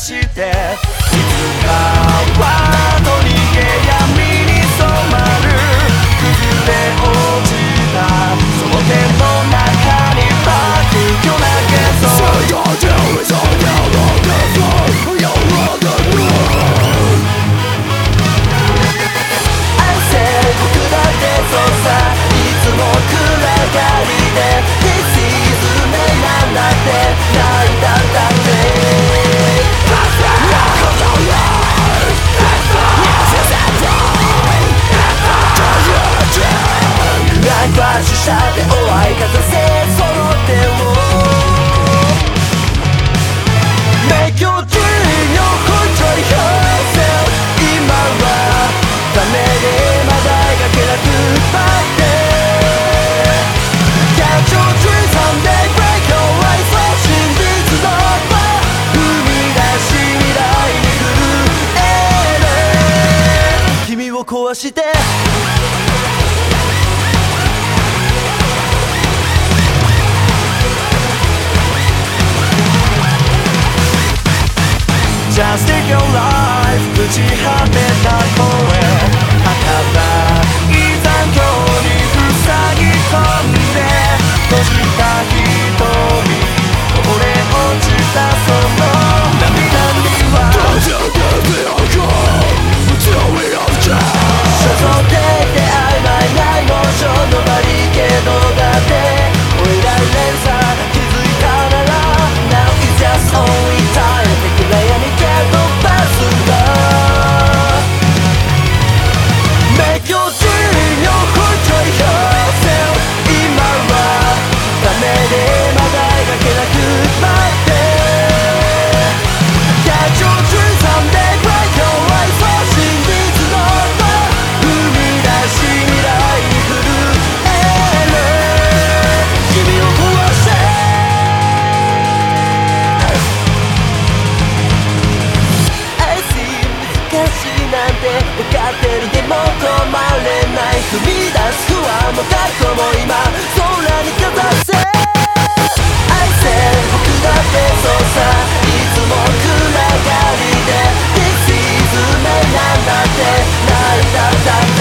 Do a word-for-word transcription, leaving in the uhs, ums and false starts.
していつかはと逃げ闇に染まる崩れ落ちたその手の中に爆気を投げそう Say your deal is all you on the floor You're on the road I said 僕だってそうさいつも暗がりで This is me なんだって泣いたんだってバッシュしたでお合い方せその手を Make your dream your control yourself 今はダメでまだ描けなく待って Catch your dream someday break your eyes そう真実の場踏み出し未来に来るエレ君を壊してJust take your life 打ちはめた声儚い残響に塞ぎ込んで閉じた瞳こぼれ落ちたその涙には所蔵的で曖昧なエモーションのバリケードだって追いられるさ気づいたなら Now it's just only time 暗闇蹴飛ばすんだ Make your dream your control yourself 今はダメでまだ描けなく待って Catch your dream someday break your eyes そう真実の場踏み出し未来に来るエレ君を壊してなんて分かってるでも止まれない踏み出す不安も覚悟も今空にかざせ I said 僕だってそうさいつも暗がりで This is me なんだって泣いただけ